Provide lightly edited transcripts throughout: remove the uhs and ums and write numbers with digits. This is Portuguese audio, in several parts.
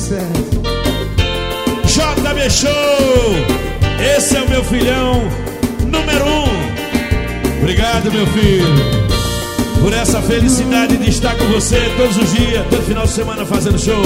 certo. JB Show, esse é o meu filhão número 1. Obrigado, meu filho, por essa felicidade de estar com você todos os dias, todo final de semana fazendo show.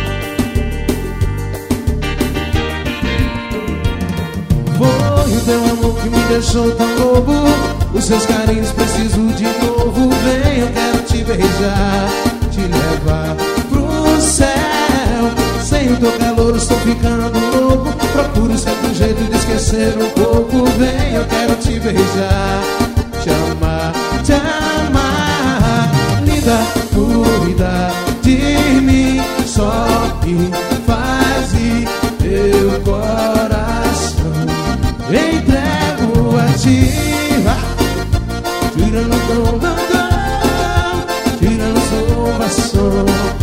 Foi o teu amor que me deixou tão bobo. Os seus carinhos preciso de novo. Vem, eu quero te beijar, te levar pro céu. Sem o teu calor estou ficando louco. Procuro sempre um jeito de esquecer um pouco. Vem, eu quero te beijar, te amar, te amar. Linda, cuida de mim, só me faz ir teu coração. Entrego a ti. Tira no tom, tira no som, passou.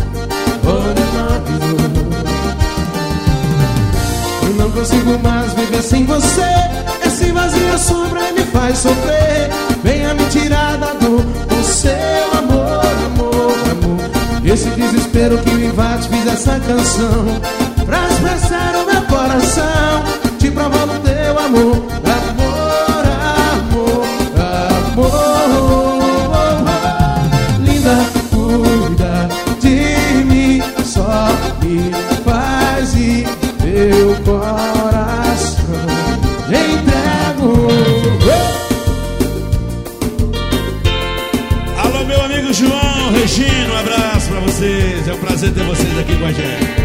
Eu não consigo mais viver sem você. Esse vazio assombra e me faz sofrer. Venha me tirar da dor com seu amor, amor, amor. Esse desespero que me invade, fiz essa canção pra expressar o meu coração, te provando teu amor, amor, amor, amor. Linda, cuida de mim, só me faz ir teu coração. Entrego. Alô, meu amigo João, Regina, um abraço pra vocês. É um prazer ter vocês aqui com a gente.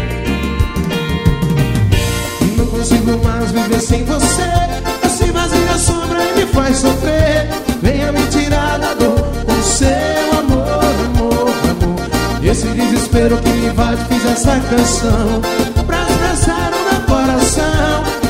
Não consigo mais viver sem você. Esse vazio assombra e me faz sofrer. Venha me tirar da dor com seu amor, amor, amor. Esse desespero que me invade, fiz essa canção pra expressar o meu coração,